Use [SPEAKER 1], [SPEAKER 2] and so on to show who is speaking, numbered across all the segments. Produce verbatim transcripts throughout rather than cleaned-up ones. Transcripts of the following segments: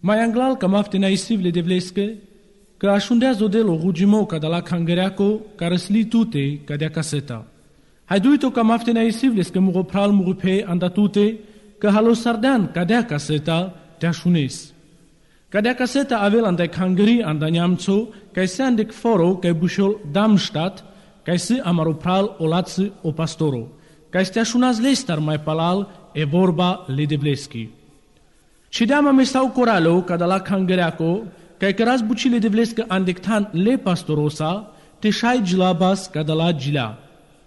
[SPEAKER 1] Mai anglal că mafte naisiv le devlescă, că așundea zodel o rugimo ca de la cangereaco, care sli tute ca de caseta. Hai duito că mafte naisiv les că muro pral muro pe andatute, că halo sardan ca de caseta te așunes. Ca de caseta avel andai cangeri andaniamțo, ca se andec foro ca bușol Darmstadt, ca se amaro pral o lață o pastoro, ca te așunaz lestar mai palal e vorba le devleschi. Și de-ama me stau coralo ca de la cangereaco, ca că raz bucile de vlescă andectan le pastorosa, te șai gilabas ca de la gilea.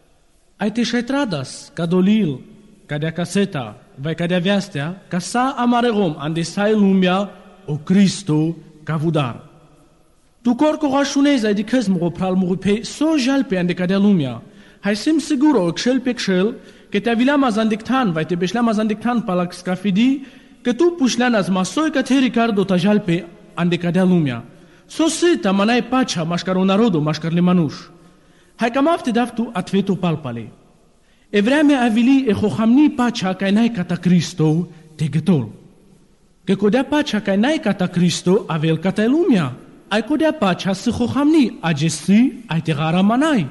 [SPEAKER 1] Ai te șai tradas, ca dolil, ca de caseta, vai ca de viastea, ca sa amaregom ande sai lumea o Cristo ca vudar. Tu corco rașunezi ai de căz mă pral mă pe so jalpe ande ca de lumea. Hai sim siguro excel pe excel, că te avila mazandectan, vai te beșlea mazandectan palac scafidi, că tu pușleanas masoi ca te Ricardo ta jalpe ande cadea lumea. Sosita manai pacea mașcar narodu, mașcar le manuș. Hai cam afte daftu atveto palpale. E vremea avili e hohamni pacea ca n-ai cata Cristo te gătol. Că codea pacea ca n-ai cata Cristo avel cata lumea. Ai codea pacea să hohamni agesi ai te gara manai.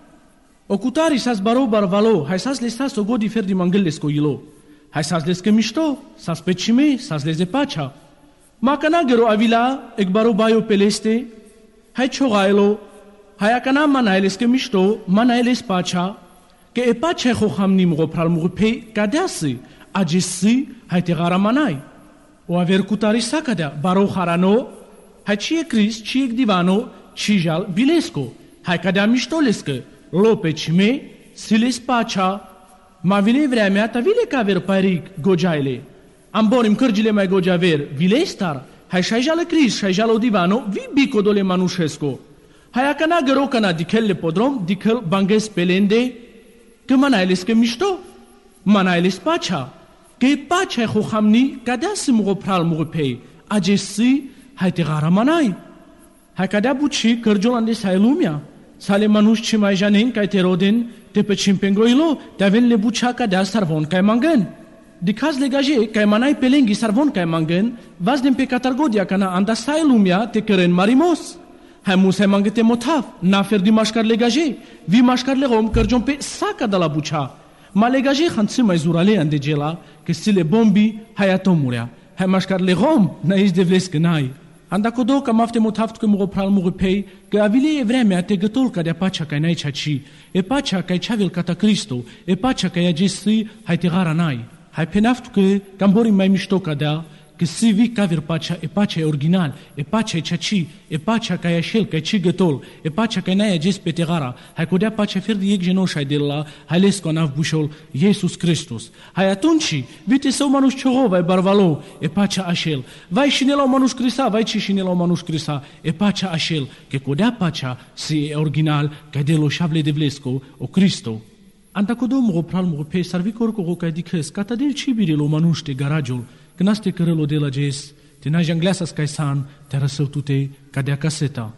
[SPEAKER 1] O cutari sas baro barvalo, hai sas le sas o godi fer di mangăles coilo. Hai sas les că mișto, sas pe cime, sas les de pacea. Macana gero avila ek baro bayo peleste, hai chogailo, hai akana manailes ke misto, manailes pacha, ke e pacha ho hamni mo pral mo pe kadasi, agesi hai te gara manai. O aver kutari sakada baro harano, hai chi e Chris, chi e divano, chi jal bilesco, hai kada mistoleske, lope chime, siles pacha, ma vine vremea ta vile ka ver paric gojaile. Am borim cărgile mai gojaver, vilestar, hai șaijale Cris, șaijale divano, vi bico dole manușesco. Hai acana găro cana dichel le podrom, dichel banges pelende, că manailes că mișto, manailes pacea, că e pacea e hohamni, cadea să mă pral mă pei, agesi, hai te gara manai. Hai cadea buci cărgiolan de sai lumea, sale manuș ce mai janen, ca te roden, te pe cimpengoilo, te aven le bucea cadea sarvon, ca mangen. De caz legaje, ca manai pelenghi sarvon ca mangen, vas din pe catargodia cana anda sai lumea te căren marimos. Hai mus hai mangete motaf, na fer di mașcar legaje, vi mașcar le rom cărgion pe saca de la bucea. Ma legaje hanți mai zurale ande gela, că sile bombi hai atomurea. Hai mașcar le rom, na is de vlesc n-ai. Anda codo ca mafte motaft că mă pral mă pei, că avile e vremea te gătol ca de pacea ca n-ai ceaci, e pacea ca e ceavel cata Cristo, e pacea ca e agesi hai te gara n-ai. Hai penaftu că cambori mai mișto ca dea, că si vi caver pacea, e pacea e original, e pacea e ceaci, e pacea ca e așel, ca e cigătol, e pacea ca n-ai ages pe tegara, hai codea pacea fer de ec genoșai de la, hai lesco anav bușol, Iisus Hristos. Hai atunci, vite sau manuș cioro, vai barvalo, e pacea așel, vai și ne la manuș crisa, vai ci și ne la manuș crisa, e pacea așel, că codea pacea si e original, ca de lo șavle de vlesco, o Cristo. Anta codo mă pral mă pe sarvicor cu roca dicăs, cata del cibire lo manuște garagiul, că naste cărălo de la ges, te na jangleasa scaisan, te răsăutute ca de caseta.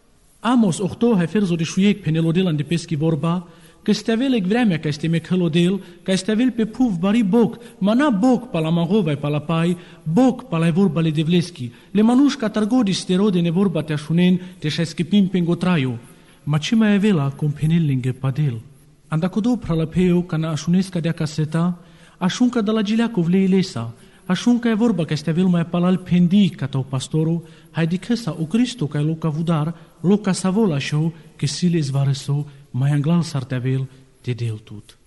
[SPEAKER 1] Amos ochto hai ferzo de șuiec penelo de la de peschi vorba, că steavel ec vremea ca este mecălo del, ca steavel pe puv bari boc, mana boc pa la magovai pa la pai, boc pa la vorba le devleschi, le manuș ca targodi sterode ne vorba te așunen, te șai schipim pengotraiu, ma ce mai avela compenel linghe padel. Anda codo pralapeo ca na așunesca de caseta, așunca de la gileacu vlei lesa, așunca e vorba că steavel mai palal pendi ca tău pastoru, hai di căsa o Cristo ca e loca vudar, loca savola show, că siles varăso, mai anglal sarteavel te del tut.